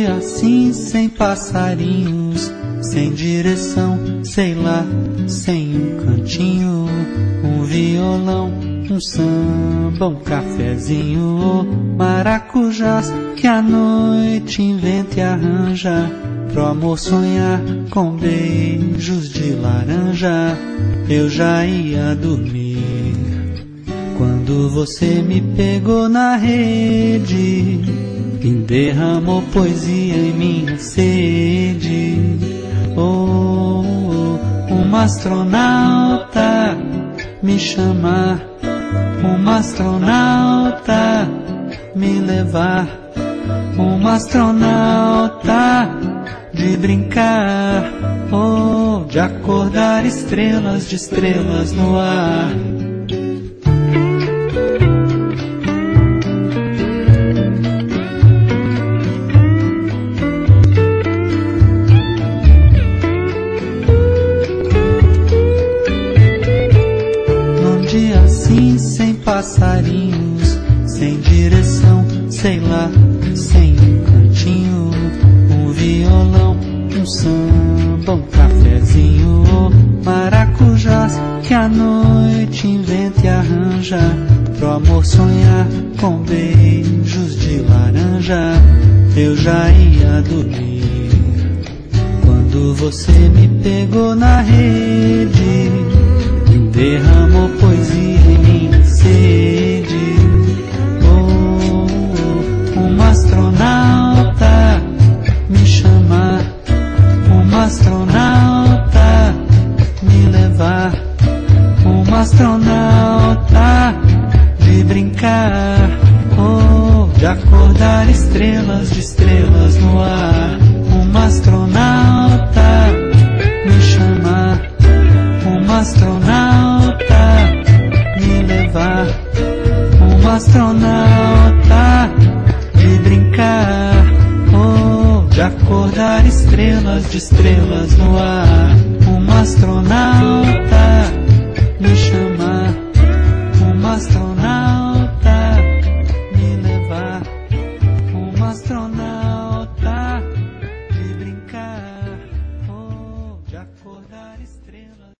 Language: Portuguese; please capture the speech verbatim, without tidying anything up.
dia assim, sem passarinhos, sem direção, sei lá, sem um cantinho, um violão, um samba, um cafezinho, maracujás que a noite inventa e arranja, pro amor sonhar com beijos de laranja. Eu já ia dormir quando você me pegou na rede e derramou poesia em minha sede. Oh, oh, uma astronauta me chamar, uma astronauta me levar, uma astronauta de brincar, oh, de acordar estrelas de estrelas no ar. Dia assim, sem passarinhos, sem direção, sei lá, sem um cantinho, um violão, um samba, um cafezinho, maracujás que a noite inventa e arranja, pro amor sonhar com beijos de laranja. Eu já ia dormir quando você me pegou na rede, derramou poesia em minha sede. Oh, oh, uma astronauta me chamar, uma astronauta me levar, uma astronauta de brincar, oh, de acordar estrelas de estrelas no ar. Uma astronauta me chamar, uma astronauta me levar, uma astronauta de brincar, oh, de acordar estrelas de estrelas no ar. Uma astronauta